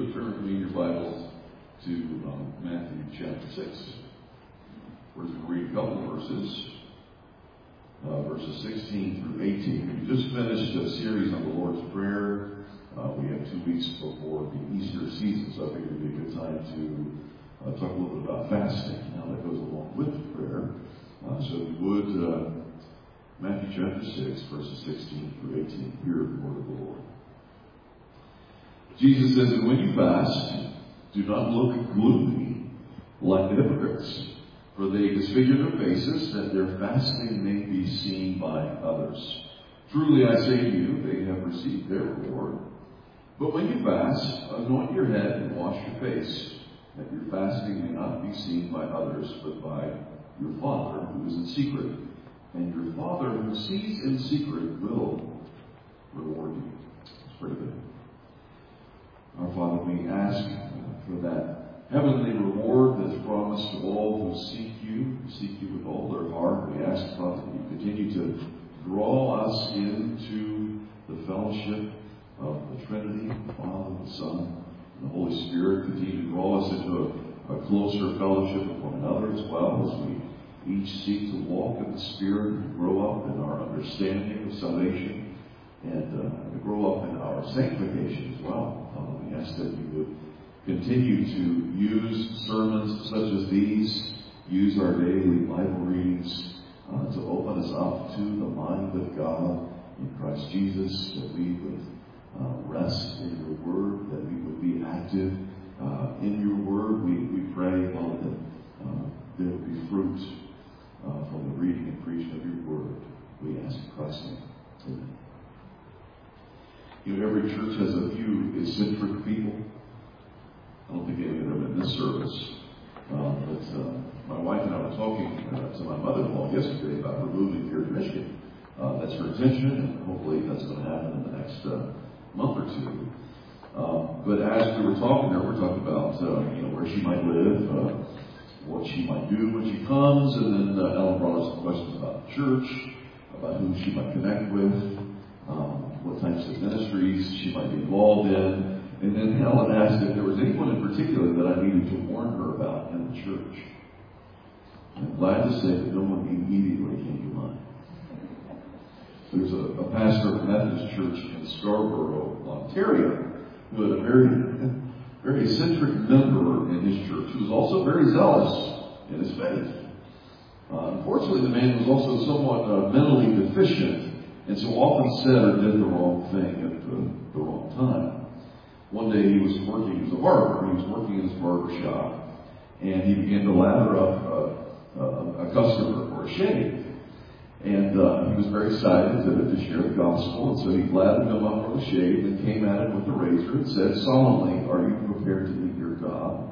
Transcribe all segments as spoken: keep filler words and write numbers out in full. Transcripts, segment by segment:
would turn with me in your Bibles to um, Matthew chapter six. We're going to read a couple of verses, uh, verses sixteen through eighteen. We just finished a series on the Lord's Prayer. Uh, we have two weeks before the Easter season, so I figured it would be a good time to uh, talk a little bit about fasting. Now that goes along with prayer. Uh, so if you would, uh, Matthew chapter six, verses sixteen through eighteen. Hear the word of the Lord. Jesus says, "And when you fast, do not look gloomy like the hypocrites, for they disfigure their faces, that their fasting may be seen by others. Truly I say to you, they have received their reward. But when you fast, anoint your head and wash your face, that your fasting may not be seen by others, but by your Father who is in secret. And your Father who sees in secret will reward you." Let's pray together. Our Father, we ask for that heavenly reward that's promised to all who seek you, who seek you with all their heart. We ask, Father, that you continue to draw us into the fellowship of the Trinity, the Father, the Son, and the Holy Spirit. Continue to draw us into a, a closer fellowship with one another as well, as we each seek to walk in the Spirit and grow up in our understanding of salvation and uh, to grow up in our sanctification as well. Father, we ask that you would continue to use sermons such as these, use our daily Bible readings uh, to open us up to the mind of God in Christ Jesus, that we would uh, rest in your word, that we would be active uh, in your word. We, we pray, Father, that uh, there would be fruit uh, from the reading and preaching of your word. We ask in Christ's name. Amen. You know, every church has a few eccentric people. I don't think any of them in this service. Uh, but uh, my wife and I were talking uh, to my mother-in-law yesterday about her moving here to Michigan. Uh, that's her intention, and hopefully that's going to happen in the next uh, month or two. Uh, but as we were talking to her, we were talking about uh, you know, where she might live, uh, what she might do when she comes, and then uh, Ellen brought us some questions about the church, about who she might connect with, um, what types of ministries she might be involved in. And then Helen asked if there was anyone in particular that I needed to warn her about in the church. I'm glad to say that no one immediately came to mind. There's a, a pastor of a Methodist church in Scarborough, Ontario, who had a very, very eccentric member in his church who was also very zealous in his faith. Uh, unfortunately, the man was also somewhat uh, mentally deficient, and so often said or did the wrong thing at the, the wrong time. One day he was working, he was a barber, he was working in his barber shop, and he began to lather up a, a, a customer for a shave. And uh, he was very excited to, to share the gospel, and so he lathered him up for the shave and came at him with the razor and said, "Solemnly, are you prepared to meet your God?"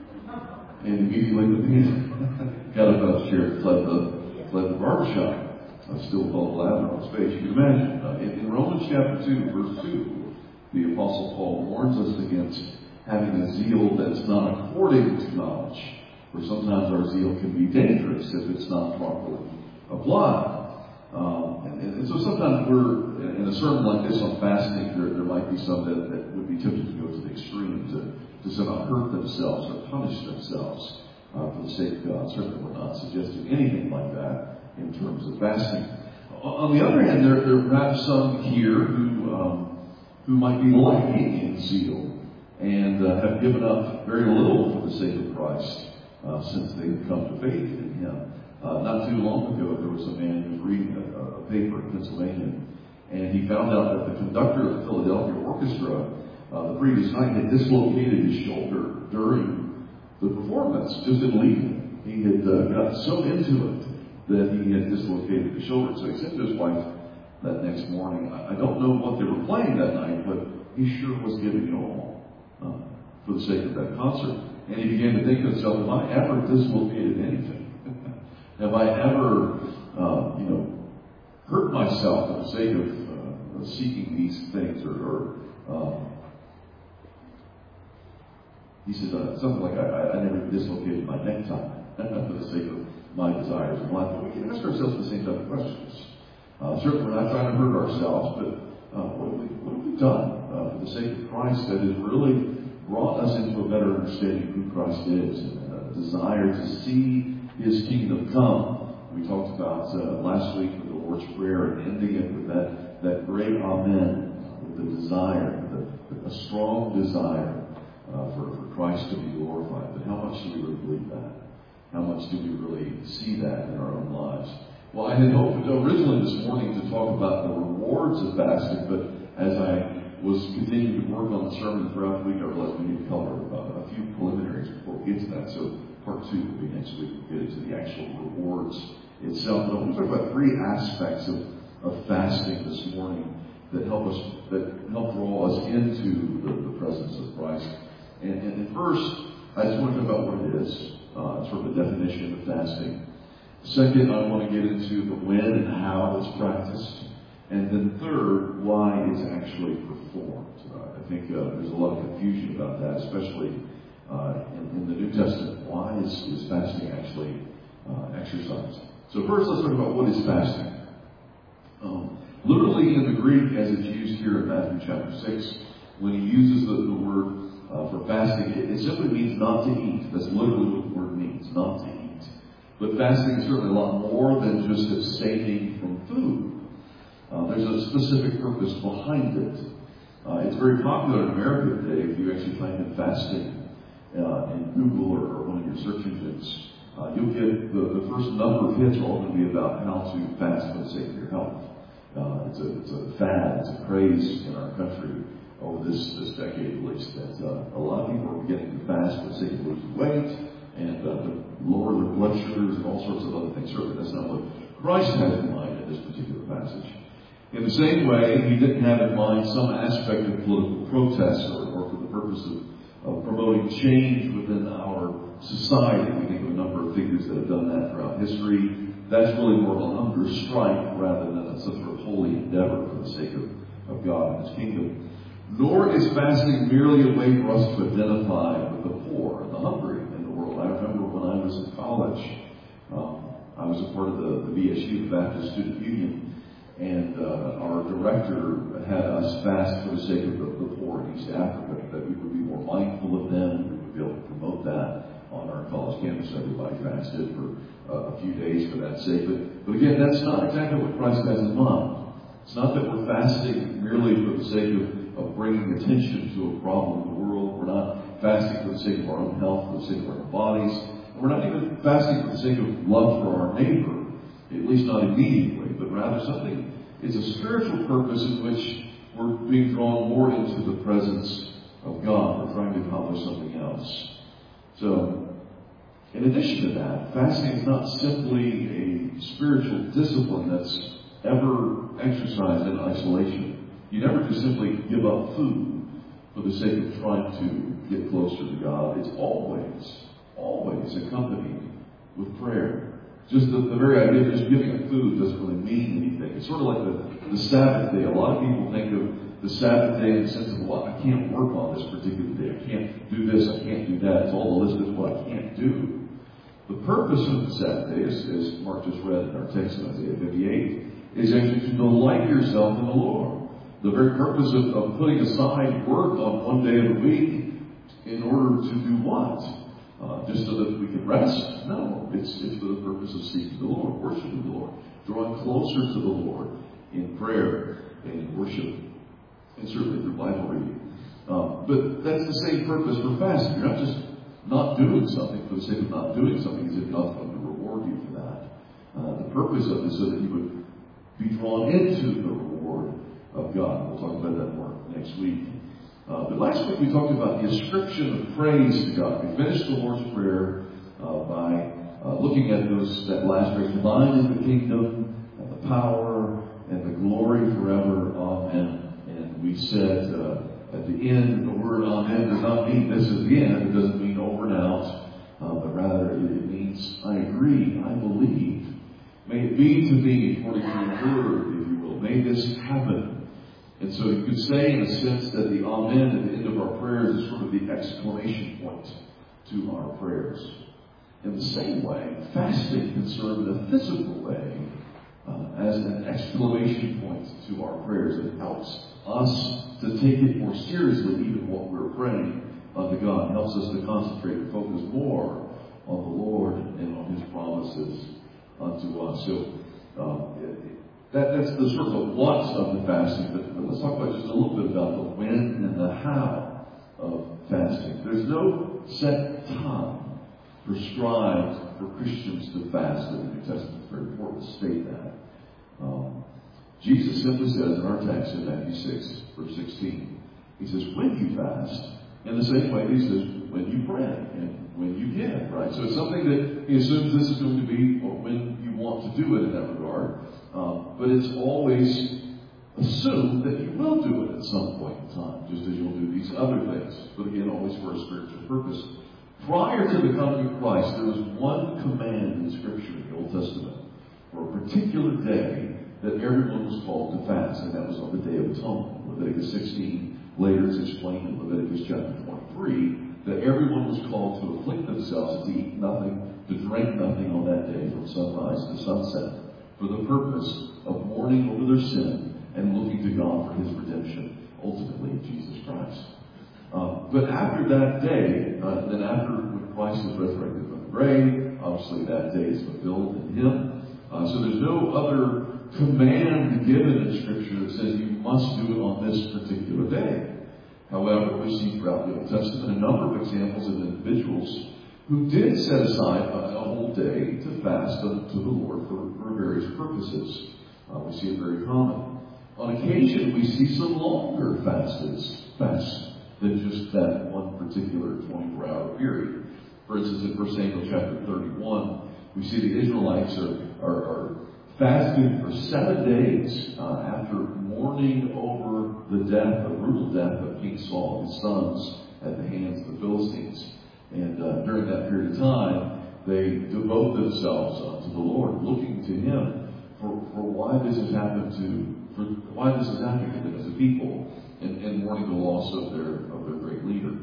And immediately the man got up out of the chair and fled the, fled the barber shop. I still felt lather on his face. You can imagine. Uh, in, in Romans chapter two, verse two, the Apostle Paul warns us against having a zeal that's not according to knowledge. For sometimes our zeal can be dangerous if it's not properly applied. Um, and, and so sometimes we're, in a sermon like this on fasting, there, there might be some that, that would be tempted to go to the extreme, to, to somehow hurt themselves or punish themselves uh, for the sake of God. Certainly we're not suggesting anything like that in terms of fasting. On the other hand, there, there are perhaps some here who um, who might be lacking in zeal and uh, have given up very little for the sake of Christ uh, since they've come to faith in Him. Uh, not too long ago, there was a man who was reading a, a paper in Pennsylvania, and he found out that the conductor of the Philadelphia Orchestra uh, the previous night had dislocated his shoulder during the performance, just in leaving. He had uh, got so into it that he had dislocated his shoulder. So he said to his wife that next morning, I don't know what they were playing that night, but he sure was giving it all uh, for the sake of that concert. And he began to think to himself, have I ever dislocated anything? Have I ever, uh, you know, hurt myself for the sake of uh, seeking these things? Or, or um, he said uh, something like, I, I never dislocated my necktie for the sake of my desires in life. But we can ask ourselves the same type of questions. Uh, certainly we're not trying to hurt ourselves, but uh, what, have we, what have we done uh, for the sake of Christ that has really brought us into a better understanding of who Christ is, and a desire to see His kingdom come. We talked about uh, last week with the Lord's Prayer and ending it with that, that great Amen, uh, with the desire, the, a strong desire uh, for, for Christ to be glorified. But how much do we really believe that? How much do we really see that in our own lives? Well, I had hoped originally this morning to talk about the rewards of fasting, but as I was continuing to work on the sermon throughout the week, I realized we need to cover uh, a few preliminaries before we get to that. So part two will be next week. We'll get into the actual rewards itself. But I want to talk about three aspects of, of fasting this morning that help us, that help draw us into the, the presence of Christ. And, and, and first, I just want to talk about what it is, uh, sort of a definition of fasting. Second, I want to get into the when and how it's practiced. And then third, why it's actually performed. Uh, I think uh, there's a lot of confusion about that, especially uh, in, in the New Testament. Why is, is fasting actually uh, exercised? So first, let's talk about what is fasting. Um, literally in the Greek, as it's used here in Matthew chapter six, when he uses the, the word uh, for fasting, it, it simply means not to eat. That's literally what the word means, not to eat. But fasting is certainly a lot more than just abstaining from food. Uh, there's a specific purpose behind it. Uh, it's very popular in America today. If you actually type in fasting uh, in Google or, or one of your search engines, uh, you'll get the, the first number of hits are all going to be about how to fast for the sake of your health. Uh, it's, a, it's a fad, it's a craze in our country over this, this decade at least, that uh, a lot of people are beginning to fast for the sake of losing weight and uh, to lower their blood sugars and all sorts of other things. Certainly that's not what Christ has in mind in this particular passage. In the same way, he didn't have in mind some aspect of political protest or, or for the purpose of, of promoting change within our society. We think of a number of figures that have done that throughout history. That's really more of a hunger strike rather than some sort of holy endeavor for the sake of, of God and His kingdom. Nor is fasting merely a way for us to identify with the poor and the hungry in the world. I remember when I was in college, um, I was a part of the, the B S U, the Baptist Student Union. And uh, our director had us fast for the sake of the, the poor in East Africa, that we would be more mindful of them, we would be able to promote that on our college campus. Everybody fasted for uh, a few days for that sake. But, but again, that's not exactly what Christ has in mind. It's not that we're fasting merely for the sake of, of bringing attention to a problem in the world. We're not fasting for the sake of our own health, for the sake of our bodies. And we're not even fasting for the sake of love for our neighbor, at least not immediately, but rather something. It's a spiritual purpose in which we're being drawn more into the presence of God. We're trying to accomplish something else. So, in addition to that, fasting is not simply a spiritual discipline that's ever exercised in isolation. You never just simply give up food for the sake of trying to get closer to God. It's always, always accompanied with prayer. Just the, the very idea of just giving up food doesn't really mean anything. It's sort of like the, the Sabbath day. A lot of people think of the Sabbath day in the sense of, well, I can't work on this particular day. I can't do this. I can't do that. It's all the list of what I can't do. The purpose of the Sabbath day, as, as Mark just read in our text in Isaiah fifty-eight, is actually to delight yourself in the Lord. The very purpose of, of putting aside work on one day of the week in order to do what? Uh, just so that we can rest? No, it's, it's for the purpose of seeking the Lord, worshiping the Lord, drawing closer to the Lord in prayer and in worship, and certainly through Bible reading. Um, but that's the same purpose for fasting. You're not just not doing something for the sake of not doing something as if God's going to reward you for that. Uh, the purpose of it is so that you would be drawn into the reward of God. We'll talk about that more next week. Uh, but last week we talked about the ascription of praise to God. We finished the Lord's Prayer uh, by uh, looking at those that last phrase, "Thine is the kingdom, and the power, and the glory forever. Amen." And we said uh, at the end, the word "Amen" does not mean this is the end. It doesn't mean over and out, uh, but rather it, it means I agree, I believe. May it be to me according to your word, if you will. May this happen. And so you could say, in a sense, that the Amen at the end of our prayers is sort of the exclamation point to our prayers. In the same way, fasting can serve in a physical way uh, as an exclamation point to our prayers. It helps us to take it more seriously, even what we're praying, unto God. It helps us to concentrate and focus more on the Lord and on His promises unto us. So uh, that, that's the sort of the what of the fasting. But, but let's talk about just a little bit about the when and the how of fasting. There's no set time prescribed for Christians to fast in the New Testament. It's very important to state that. Um, Jesus simply says in our text in Matthew six, verse sixteen, He says, when you fast, in the same way He says, when you pray and when you give, right? So it's something that He assumes this is going to be when you want to do it in that regard. Um, but it's always assumed that you will do it at some point in time, just as you'll do these other things. But again, always for a spiritual purpose. Prior to the coming of Christ, there was one command in Scripture in the Old Testament for a particular day that everyone was called to fast, and that was on the Day of Atonement. Leviticus sixteen, later it's explained in Leviticus chapter twenty-three, that everyone was called to afflict themselves, to eat nothing, to drink nothing on that day from sunrise to sunset, for the purpose of mourning over their sin and looking to God for His redemption, ultimately in Jesus Christ. Um, but after that day, uh, then after when Christ is resurrected from the grave, obviously that day is fulfilled in Him. Uh, so there's no other command given in Scripture that says you must do it on this particular day. However, we see throughout the Old Testament a number of examples of individuals who did set aside a, a whole day to fast to the Lord for, for various purposes. Uh, we see it very common. On occasion, we see some longer fasts, fasts than just that one particular twenty-four hour period. For instance, in First Samuel chapter thirty-one, we see the Israelites are, are, are fasting for seven days uh, after mourning over the death, the brutal death of King Saul and his sons at the hands of the Philistines. And uh, during that period of time, they devote themselves uh, to the Lord, looking to Him for, for why this has happened to, for why this has happened to them as a people, and, and mourning the loss of their of their great leader.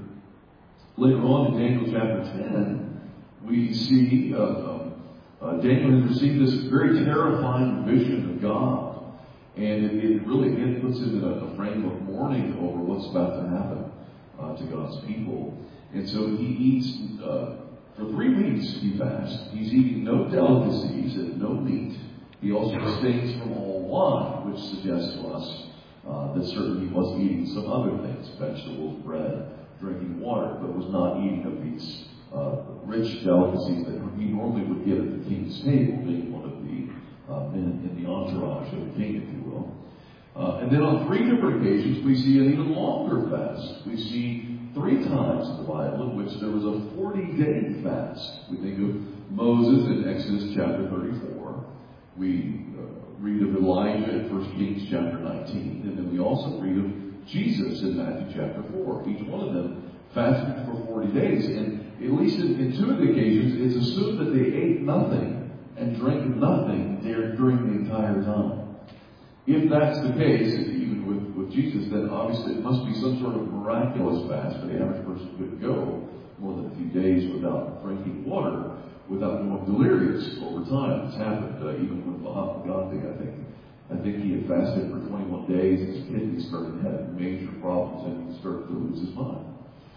Later on in Daniel chapter ten, we see uh, um, uh, Daniel has received this very terrifying vision of God, and it, it really it puts him in a, a frame of mourning over what's about to happen uh, to God's people. And so he eats, uh, for three weeks he fasts. He's eating no delicacies and no meat. He also abstains from all wine, which suggests to us uh, that certainly he was eating some other things, vegetables, bread, drinking water, but was not eating of these uh, rich delicacies that he normally would get at the king's table, being one of the uh, men in the entourage of the king, if you will. Uh, and then on three different occasions, we see an even longer fast. We see three times in the Bible in which there was a forty-day fast. We think of Moses in Exodus chapter thirty-four. We uh, read of Elijah in First Kings chapter nineteen. And then we also read of Jesus in Matthew chapter four. Each one of them fasted for forty days. And at least in, in two of the occasions, it's assumed that they ate nothing and drank nothing there during the entire time. If that's the case, even with, with Jesus, then obviously it must be some sort of miraculous fast. The average person couldn't go more than a few days without drinking water, without going delirious over time. It's happened uh, even with Mahatma Gandhi, I think. I think he had fasted for twenty-one days. His kidneys started having major problems, and he started to lose his mind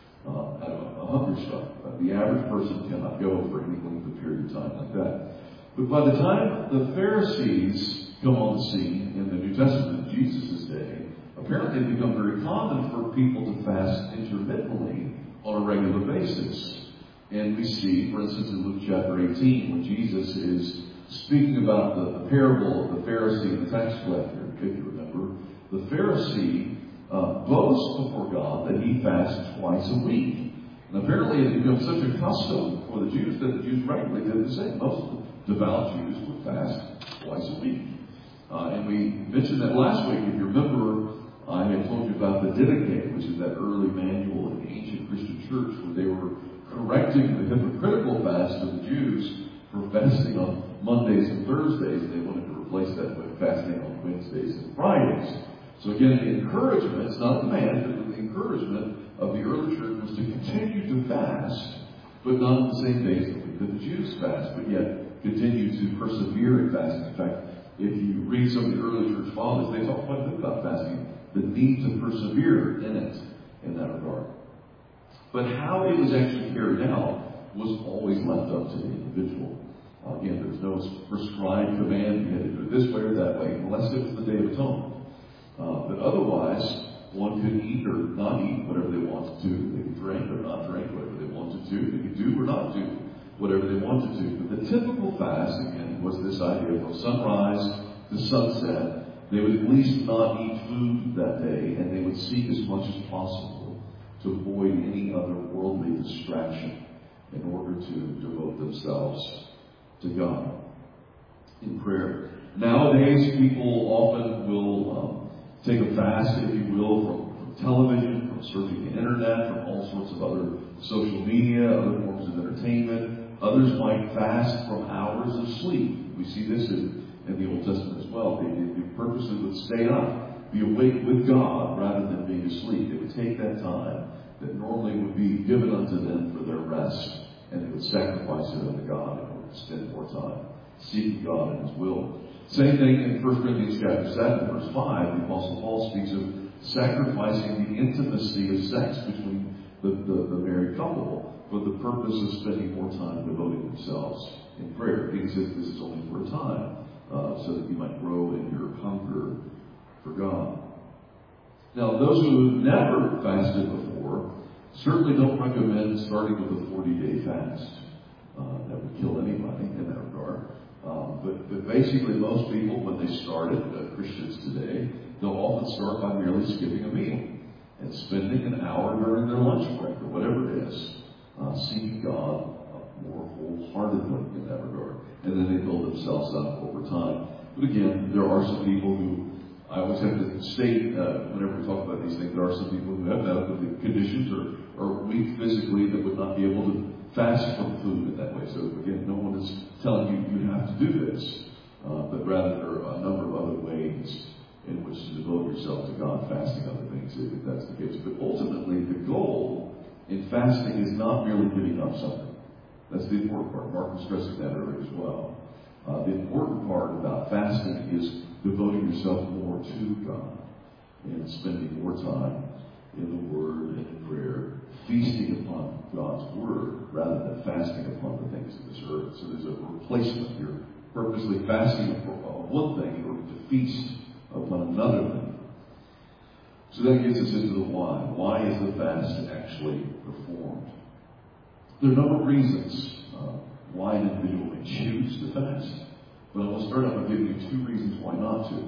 uh, out of a hunger strike. Uh, the average person cannot go for any length of period of time like that. But by the time the Pharisees come on the scene in the New Testament of Jesus' day, apparently it become very common for people to fast intermittently on a regular basis. And we see, for instance, in Luke chapter eighteen, when Jesus is speaking about the, the parable of the Pharisee and the tax collector, if you remember, the Pharisee uh, boasts before God that he fasts twice a week. And apparently it becomes such a custom for the Jews that the Jews regularly did the same. Most devout Jews would fast twice a week. Uh, and we mentioned that last week. If you remember, I had told you about the Didache, which is that early manual in the ancient Christian church where they were correcting the hypocritical fast of the Jews for fasting on Mondays and Thursdays, and they wanted to replace that with fasting on Wednesdays and Fridays. So again, the encouragement, it's not a command, but the encouragement of the early church was to continue to fast, but not on the same days that the Jews fast, but yet continue to persevere in fasting. In fact, if you read some of the early church fathers, they talk quite a bit about fasting, the need to persevere in it in that regard. But how it was actually carried out was always left up to the individual. Uh, again, there's no prescribed command, you had to do it this way or that way, unless it was the Day of Atonement. Uh, but otherwise, one could eat or not eat whatever they wanted to. They could drink or not drink whatever they wanted to. They could do or not do whatever they wanted to. But the typical fast, again, was this idea from sunrise to sunset. They would at least not eat food that day, and they would seek as much as possible to avoid any other worldly distraction in order to devote themselves to God in prayer. Nowadays, people often will um, take a fast, if you will, from, from television, from surfing the internet, from all sorts of other social media, other forms of entertainment. Others might fast from hours of sleep. We see this in, in the Old Testament as well. They, they purposely would stay up, be awake with God rather than being asleep. They would take that time that normally would be given unto them for their rest, and they would sacrifice it unto God in order to spend more time seeking God and His will. Same thing in First Corinthians chapter seven, verse five. The Apostle Paul speaks of sacrificing the intimacy of sex between the, the, the married couple for the purpose of spending more time devoting themselves in prayer. He says this is only for a time, uh, so that you might grow in your hunger for God. Now, those who have never fasted before certainly don't recommend starting with a forty-day fast. Uh, that would kill anybody in that regard. Um, but, but basically, most people, when they started, uh, Christians today, they'll often start by merely skipping a meal and spending an hour during their lunch break or whatever it is, uh, seeking God uh, more wholeheartedly in that regard. And then they build themselves up over time. But again, there are some people who, I always have to state, uh, whenever we talk about these things, there are some people who have medical conditions or are weak physically that would not be able to fast from food in that way. So again, no one is telling you you have to do this, uh, but rather there are a number of other ways in which to devote yourself to God, fasting other things, if that's the case. But ultimately, the goal in fasting is not merely giving up something. That's the important part. Mark was stressing that earlier as well. Uh, the important part about fasting is devoting yourself more to God and spending more time in the Word and in prayer, feasting upon God's Word rather than fasting upon the things of this earth. So there's a replacement. You're purposely fasting for one thing in order to feast upon another thing. So that gets us into the why. Why is the fast actually performed? There are a number of reasons uh, why an individual may choose to fast. But I will start out by giving you two reasons why not to.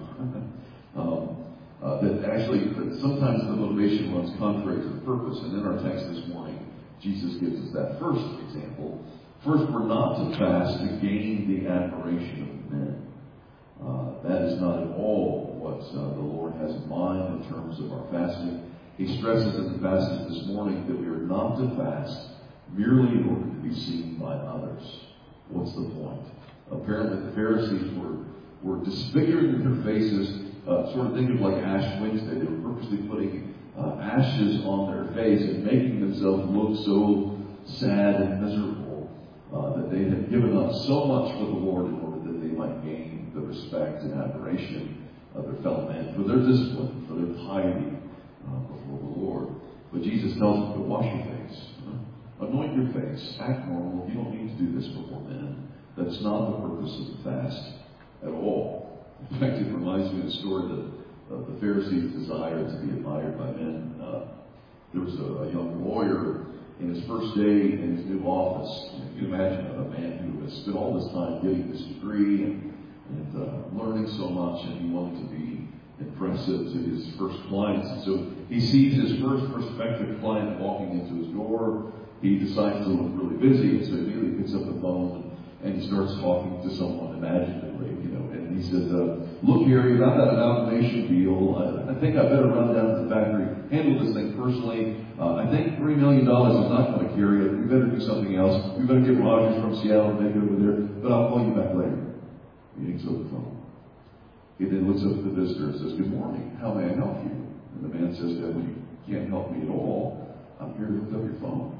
um, Uh, that actually, that sometimes the motivation runs contrary to the purpose. And in our text this morning, Jesus gives us that first example. First, we're not to fast to gain the admiration of men. Uh, that is not at all what uh, the Lord has in mind in terms of our fasting. He stresses in the passage this morning that we are not to fast merely in order to be seen by others. What's the point? Apparently, the Pharisees were, were disfiguring their faces. Uh, sort of think of like Ash Wednesday. They were purposely putting uh, ashes on their face and making themselves look so sad and miserable uh, that they had given up so much for the Lord in order that they might gain the respect and admiration of their fellow men for their discipline, for their piety uh, before the Lord. But Jesus tells them to wash your face, uh, anoint your face, act normal. You don't need to do this before men. That's not the purpose of the fast at all. In fact, it reminds me of the story that uh, the Pharisees desired to be admired by men. Uh, there was a, a young lawyer in his first day in his new office. You can imagine a man who has spent all this time getting this degree and, and uh, learning so much, and he wanted to be impressive to his first clients. And so he sees his first prospective client walking into his door. He decides to look really busy, and so he immediately picks up the phone and he starts talking to someone imaginatively, you know, and he says, uh, look, Harry, about that amalgamation deal, I, I think I better run down to the factory, handle this thing personally. Uh, I think three million dollars is not going to carry it. We better do something else. We better get Rogers from Seattle and take it over there, but I'll call you back later. He hangs up the phone. He then looks up at the visitor and says, good morning. How may I help you? And the man says, well, you can't help me at all. I'm here to hook up your phone.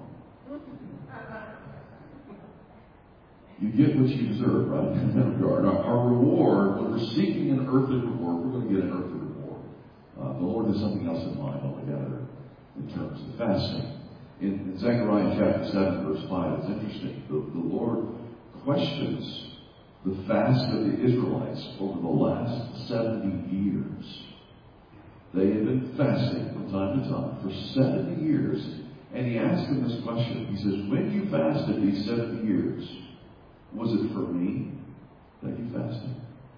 You get what you deserve, right? In that regard. Our, our reward, when we're seeking an earthly reward, we're going to get an earthly reward. Uh, the Lord has something else in mind altogether in terms of fasting. In, in Zechariah chapter seven, verse five, it's interesting. The, the Lord questions the fast of the Israelites over the last seventy years. They had been fasting from time to time for seventy years. And he asked them this question. He says, when you fasted these seventy years, was it for me that you fasted?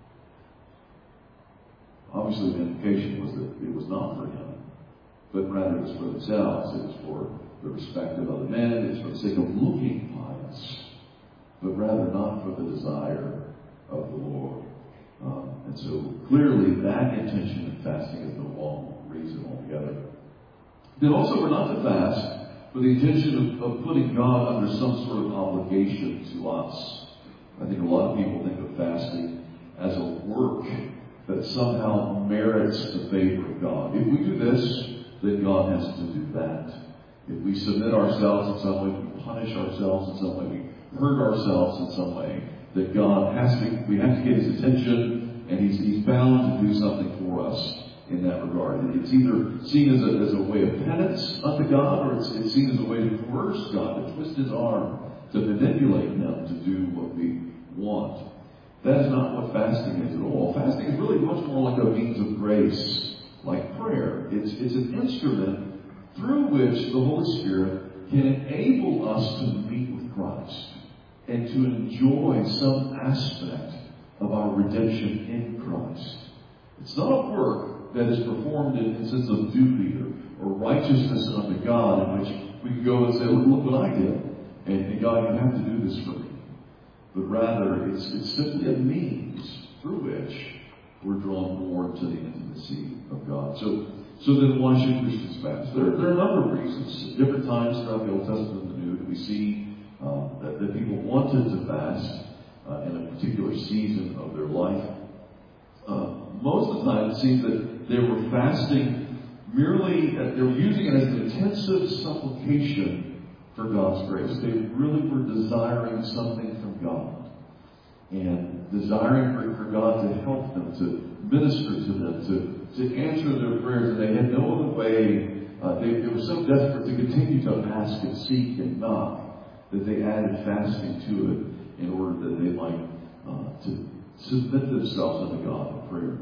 Obviously, the implication was that it was not for him, but rather it was for themselves. It was for the respect of other men. It was for the sake of looking pious, but rather not for the desire of the Lord. Um, and so clearly that intention in fasting is the wrong reason altogether. Then also we're not to fast for the intention of, of putting God under some sort of obligation to us. I think a lot of people think of fasting as a work that somehow merits the favor of God. If we do this, then God has to do that. If we submit ourselves in some way, we punish ourselves in some way, we hurt ourselves in some way, that God has to, we have to get His attention, and He's, he's bound to do something for us in that regard. And it's either seen as a, as a way of penance unto God, or it's, it's seen as a way to coerce God, to twist His arm, to manipulate Him to do what we want. That is not what fasting is at all. Fasting is really much more like a means of grace, like prayer. It's, it's an instrument through which the Holy Spirit can enable us to meet with Christ and to enjoy some aspect of our redemption in Christ. It's not a work that is performed in a sense of duty or, or righteousness unto God, in which we can go and say, look, look what I did, and, and God, you have to do this for me. But rather, it's, it's simply a means through which we're drawn more to the intimacy of God. So, so then why should Christians fast? There, there are a number of reasons. At different times throughout the Old Testament and the New, that we see uh, that, that people wanted to fast uh, in a particular season of their life. Uh, most of the time, it seems that they were fasting merely, uh, they were using it as an intensive supplication for God's grace. They really were desiring something from God, and desiring for, for God to help them, to minister to them, to, to answer their prayers. And they had no other way. Uh, they, they were so desperate to continue to ask and seek and knock that they added fasting to it in order that they might uh, to submit themselves unto God in prayer.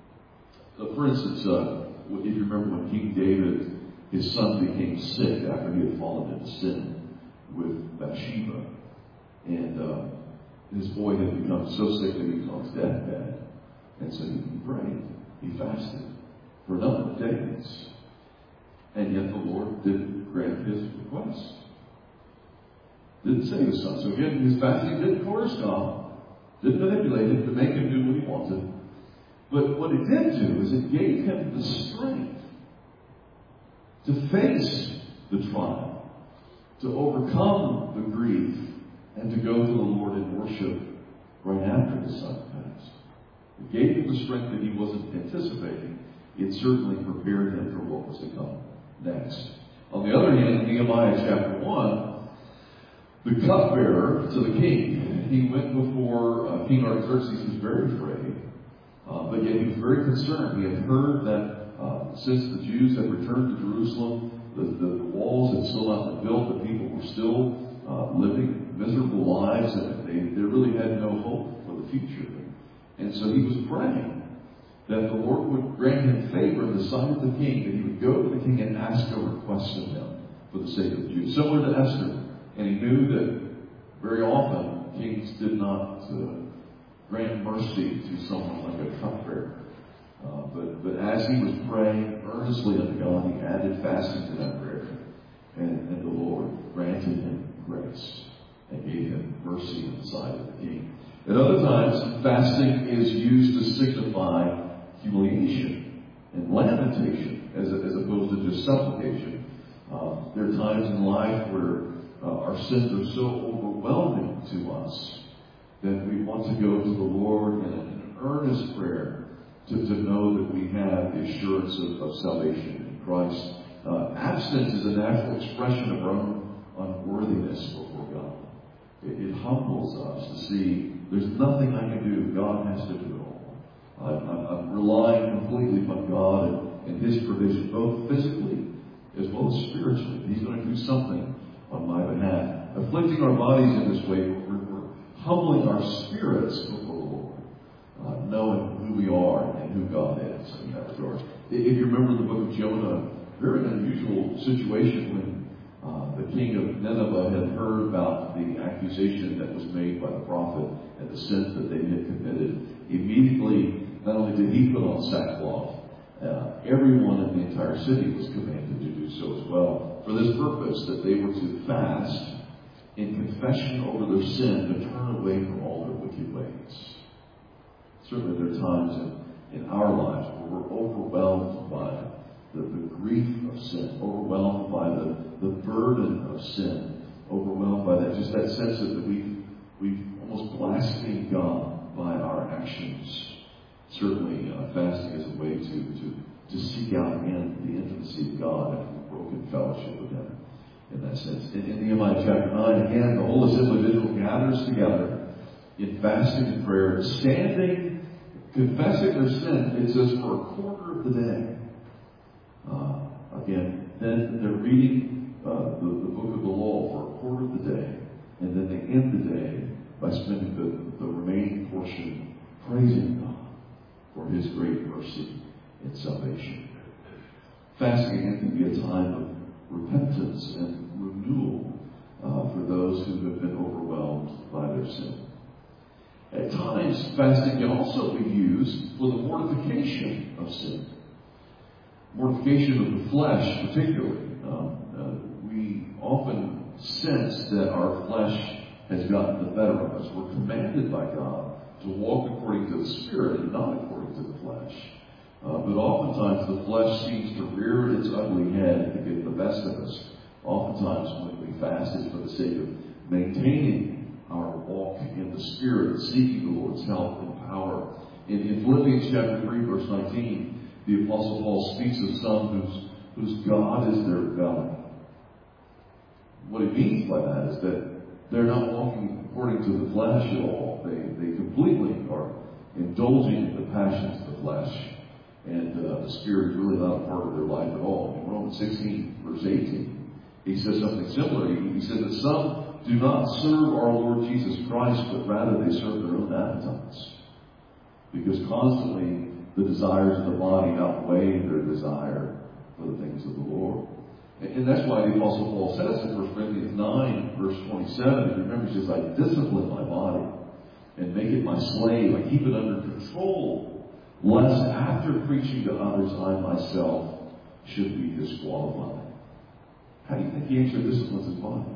So, for instance, uh, if you remember when King David, his son became sick after he had fallen into sin with Bathsheba. And uh, his boy had become so sick that he was on his deathbed. And so he prayed. He fasted for a number of days. And yet the Lord didn't grant his request. Didn't save his son. So again, his fasting didn't coerce God. Didn't manipulate him to make him do what he wanted. But what it did do is it gave him the strength to face the trial, to overcome the grief, and to go to the Lord in worship right after his son passed. It gave him the strength that he wasn't anticipating. It certainly prepared him for what was to come next. On the other hand, in Nehemiah chapter one, the cupbearer to the king, he went before uh, King Artaxerxes. He was very afraid, uh, but yet he was very concerned. He had heard that Uh, since the Jews had returned to Jerusalem, the, the, the walls had still not been built, the people were still uh, living miserable lives, and they, they really had no hope for the future. And so he was praying that the Lord would grant him favor in the sight of the king, that he would go to the king and ask a request of him for the sake of the Jews. Similar to Esther. And he knew that very often kings did not uh, grant mercy to someone like a cupbearer. Uh, but, but as he was praying earnestly unto God, he added fasting to that prayer. And, and the Lord granted him grace and gave him mercy in the sight of the king. At other times, fasting is used to signify humiliation and lamentation as, a, as opposed to just supplication. Uh, there are times in life where uh, our sins are so overwhelming to us that we want to go to the Lord in an earnest prayer To, to know that we have the assurance of, of salvation in Christ. Uh, abstinence is a natural expression of our own unworthiness before God. It, it humbles us to see there's nothing I can do. God has to do it all. I, I'm, I'm relying completely upon God and, and His provision, both physically as well as spiritually. He's going to do something on my behalf. Afflicting our bodies in this way, we're, we're humbling our spirits before the Lord, uh, knowing who we are and who God is in that regard. If you remember the book of Jonah, very unusual situation when uh, the king of Nineveh had heard about the accusation that was made by the prophet and the sins that they had committed. Immediately, not only did he put on sackcloth, uh, everyone in the entire city was commanded to do so as well, for this purpose, that they were to fast in confession over their sin, to turn away from all their wicked ways. Certainly there are times in, in our lives where we're overwhelmed by the, the grief of sin, overwhelmed by the, the burden of sin, overwhelmed by that, just that sense of that we've, we've almost blasphemed God by our actions. Certainly uh, fasting is a way to, to, to seek out in the intimacy of God and broken fellowship with Him in that sense. In, in Nehemiah chapter nine, again, the whole assembly of Israel gathers together in fasting and prayer, standing, confessing their sin. It says for a quarter of the day. Uh, again, then they're reading uh, the, the book of the law for a quarter of the day, and then they end the day by spending the, the remaining portion praising God for His great mercy and salvation. Fasting again can be a time of repentance and renewal uh, for those who have been overwhelmed by their sin. At times, fasting can also be used for the mortification of sin. Mortification of the flesh, particularly. Um, uh, we often sense that our flesh has gotten the better of us. We're commanded by God to walk according to the Spirit and not according to the flesh. Uh, but oftentimes the flesh seems to rear its ugly head to get the best of us. Oftentimes when we fast, it's for the sake of maintaining our walk in the Spirit, seeking the Lord's help and power. In, in Philippians chapter three, verse nineteen, the Apostle Paul speaks of some whose, whose God is their belly. What he means by that is that they're not walking according to the flesh at all. They, they completely are indulging in the passions of the flesh. And uh, the Spirit is really not a part of their life at all. In Romans sixteen, verse eighteen, he says something similar. He, he says that some do not serve our Lord Jesus Christ, but rather they serve their own appetites. Because constantly the desires of the body outweigh their desire for the things of the Lord. And, and that's why the Apostle Paul says in First Corinthians nine, verse twenty-seven, if you remember, he says, I discipline my body and make it my slave. I keep it under control, lest after preaching to others, I myself should be disqualified. How do you think he actually disciplines his body?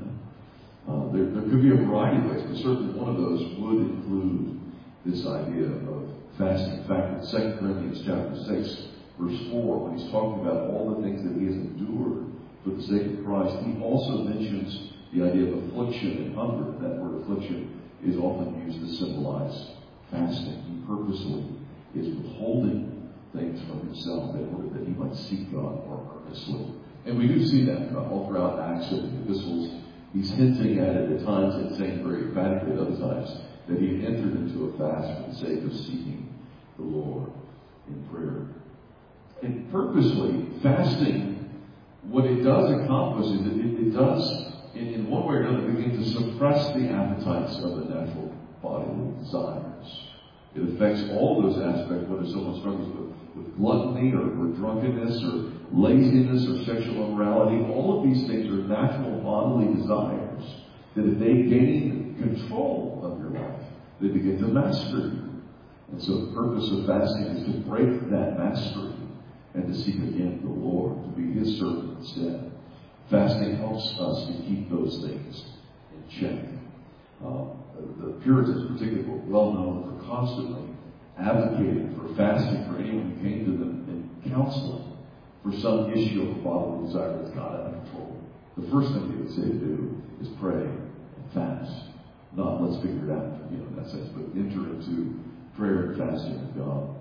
uh, there, there could be a variety of ways, but certainly one of those would include this idea of fasting. In fact, in Second Corinthians chapter six, verse four, when he's talking about all the things that he has endured for the sake of Christ, he also mentions the idea of affliction and hunger. That word affliction is often used to symbolize fasting. He purposely is withholding things from himself in order that he might seek God more earnestly. And we do see that all throughout Acts and the epistles. He's hinting at it at times and saying very emphatically at other times that he had entered into a fast for the sake of seeking the Lord in prayer. And purposely, fasting, what it does accomplish is that it, it does, in, in one way or another, begin to suppress the appetites of the natural bodily desires. It affects all those aspects, whether someone struggles with, with gluttony or, or drunkenness or laziness or sexual immorality. All of these things are natural bodily desires that if they gain control of your life, they begin to master you. And so the purpose of fasting is to break that mastery and to seek again the Lord, to be His servant instead. Fasting helps us to keep those things in check. Um, the Puritans, particularly, were well known for constantly advocating for fasting for anyone who came to them and counseling for some issue of a bodily desire that's got out of control. The first thing they would say to do is pray and fast. Not let's figure it out, you know, in that sense, but enter into prayer and fasting with God.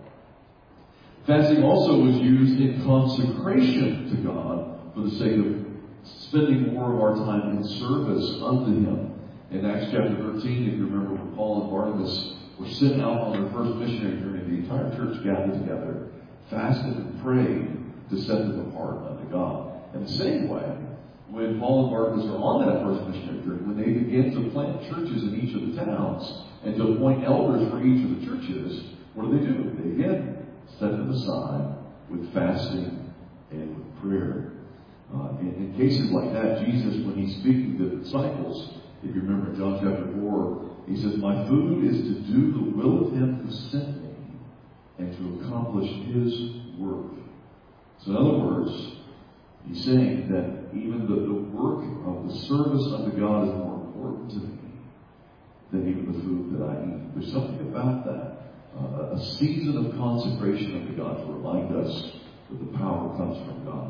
Fasting also was used in consecration to God for the sake of spending more of our time in service unto Him. In Acts chapter thirteen, if you remember, when Paul and Barnabas were sent out on their first missionary journey, the entire church gathered together, fasted and prayed to set them apart unto God. In the same way, when Paul and Barnabas are on that first missionary journey, when they begin to plant churches in each of the towns and to appoint elders for each of the churches, what do they do? They again set them aside with fasting and with prayer. Uh, in, in cases like that, Jesus, when he's speaking to the disciples, if you remember in John chapter four, he says, "My food is to do the will of him who sent me and to accomplish his work." So in other words, he's saying that even the, the work of the service unto God is more important to me than even the food that I eat. There's something about that. Uh, a season of consecration unto God to remind us that the power comes from God.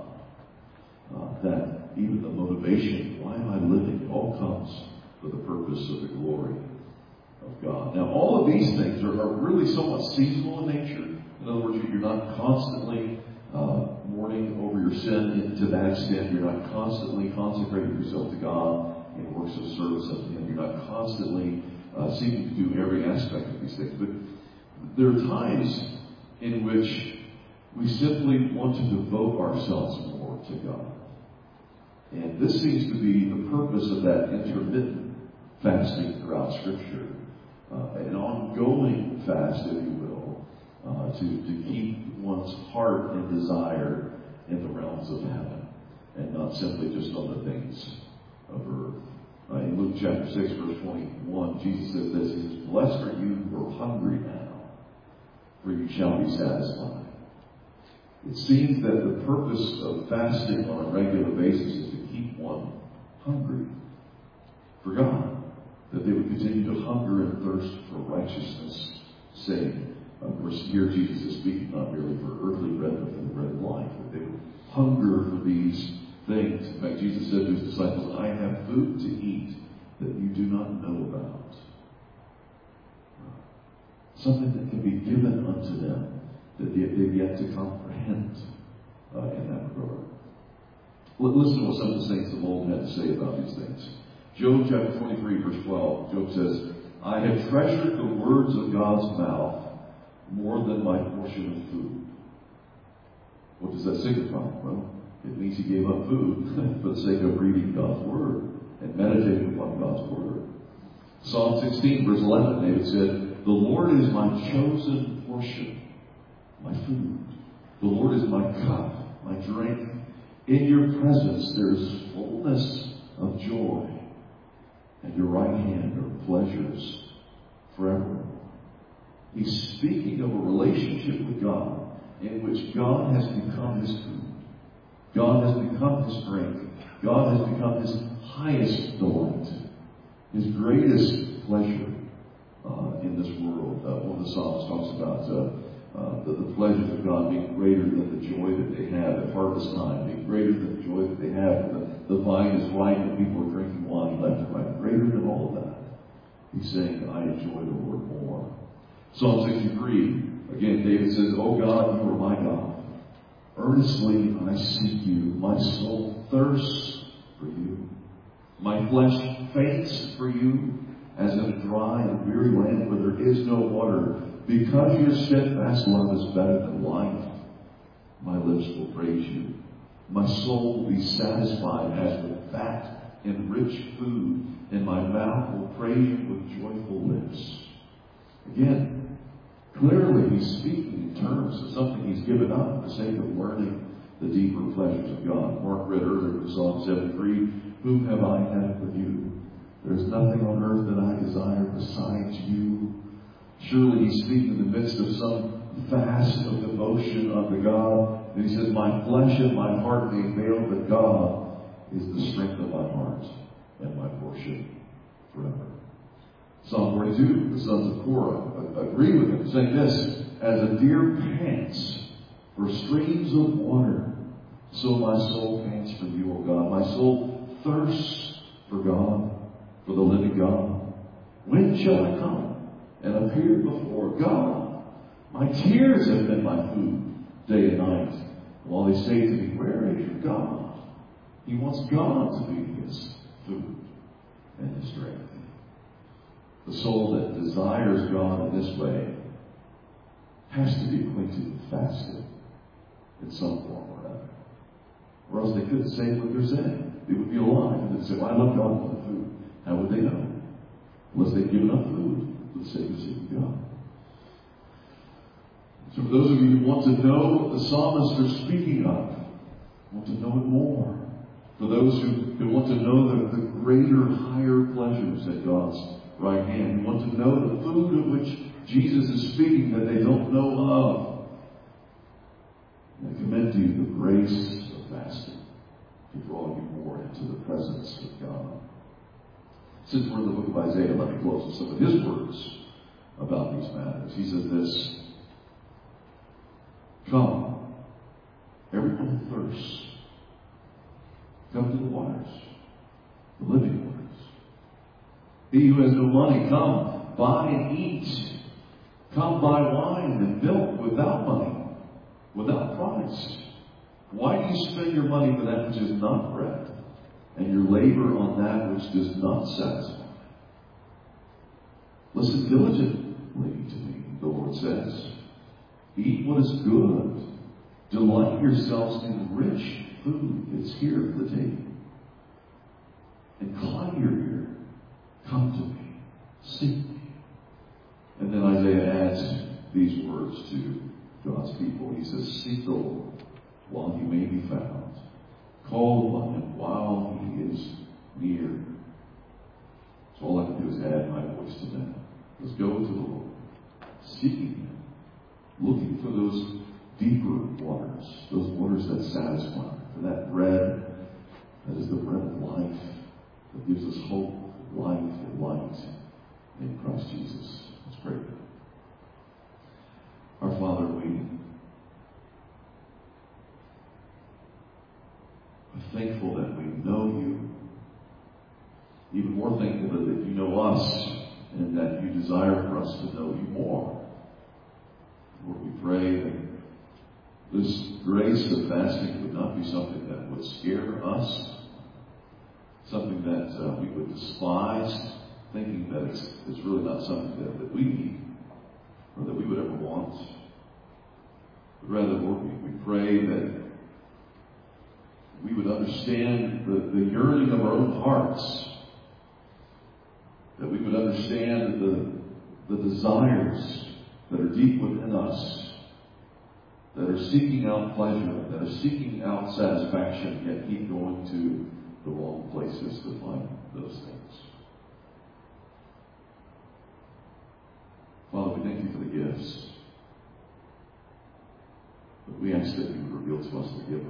Uh, that even the motivation, why am I living, it all comes for the purpose of the glory of God. Now, all of these things are, are really somewhat seasonal in nature. In other words, you're not constantly uh, mourning over your sin to that extent. You're not constantly consecrating yourself to God in works of service unto Him. You're not constantly uh, seeking to do every aspect of these things. But there are times in which we simply want to devote ourselves more to God. And this seems to be the purpose of that intermittent fasting throughout Scripture. Uh, an ongoing fast, if you will, uh, to, to keep one's heart and desire in the realms of heaven and not simply just on the things of earth. Uh, in Luke chapter six, verse twenty-one, Jesus says this, He says, "Blessed are you who are hungry now, for you shall be satisfied." It seems that the purpose of fasting on a regular basis is to keep one hungry for God, that they would continue to hunger and thirst for righteousness' sake. Of course, here Jesus is speaking not merely for earthly bread, but for the bread of life, that they would hunger for these things. In fact, Jesus said to His disciples, "I have food to eat that you do not know about." Something that can be given unto them that they've yet to comprehend uh, in that regard. Listen to what some of the saints of old had to say about these things. Job chapter twenty-three, verse twelve, Job says, "I have treasured the words of God's mouth more than my portion of food." What does that signify? Well, it means he gave up food for the sake of reading God's Word and meditating upon God's Word. Psalm sixteen, verse eleven, David said, "The Lord is my chosen portion, my food. The Lord is my cup, my drink. In your presence there is fullness of joy. At your right hand are pleasures forever." He's speaking of a relationship with God in which God has become his food. God has become his drink. God has become his highest delight, his greatest pleasure uh, in this world. Uh, one of the Psalms talks about uh, uh, the, the pleasures of God being greater than the joy that they have at harvest time, being greater than the joy that they have when the, the vine is ripe and people are drinking wine left and right. Greater than all of that. He's saying, I enjoy the Lord more. Psalm sixty-three, again, David says, "O God, you are my God. Earnestly I seek you. My soul thirsts for you. My flesh faints for you, as in a dry and weary land where there is no water. Because your steadfast love is better than life, my lips will praise you. My soul will be satisfied as with fat and rich food, and my mouth will praise you with joyful lips." Again, clearly he's speaking in terms of something he's given up for the sake of learning the deeper pleasures of God. Mark read earlier from Psalm seventy-three, "Whom have I had but you? There is nothing on earth that I desire besides you." Surely he's speaking in the midst of some fast of devotion unto God. And he says, "My flesh and my heart may fail, but God is the strength of my heart and my portion forever." Psalm forty-two, the sons of Korah agree with him, saying this, "As a deer pants for streams of water, so my soul pants for you, O God. My soul thirsts for God, for the living God. When shall I come and appear before God? My tears have been my food day and night. While they say to me, where is your God?" He wants God to be his food and his drink. The soul that desires God in this way has to be acquainted with fasting in some form or other. Or else they couldn't say what they're saying. They would be alive and they'd say, well, I love God for the food. How would they know? Unless they'd given up food for the sake of seeking God. So for those of you who want to know what the psalmists are speaking of, want to know it more. For those who, who want to know the, the greater, higher pleasures at God's right hand, who want to know the food of which Jesus is speaking that they don't know of, I commend to you the grace of fasting to draw you more into the presence of God. Since we're in the book of Isaiah, let me close with some of his words about these matters. He says this, come, everyone who thirsts, come to the waters, the living waters. He who has no money, come, buy and eat. Come buy wine and milk without money, without price. Why do you spend your money for that which is not bread, and your labor on that which does not satisfy? Listen diligently to me, the Lord says. Eat what is good. Delight yourselves in rich food that's here at the table. Incline your ear. Come to me. Seek me. And then Isaiah adds these words to God's people. He says, seek the Lord while he may be found. Call upon him while he is near. So all I can do is add my voice to that. Let's go to the Lord, seeking him, looking for those deeper waters, those waters that satisfy, for that bread that is the bread of life, that gives us hope, life, and light in Christ Jesus. Let's pray. Our Father, we are thankful that we know you. Even more thankful that you know us and that you desire for us to know you more. Lord, we pray that this grace of fasting would not be something that would scare us, something that uh, we would despise, thinking that it's, it's really not something that, that we need or that we would ever want. But rather, Lord, we, we pray that we would understand the, the yearning of our own hearts, that we would understand the, the desires that are deep within us, that are seeking out pleasure, that are seeking out satisfaction, yet keep going to the wrong places to find those things. Father, we thank you for the gifts. But we ask that you would reveal to us the giver,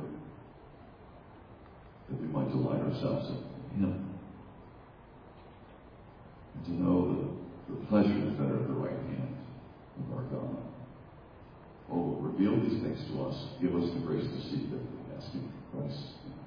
that we might delight ourselves in him, and to know the, the pleasures that are at the right hand of our God. Oh, reveal these things to us. Give us the grace to see them. We ask you in Christ.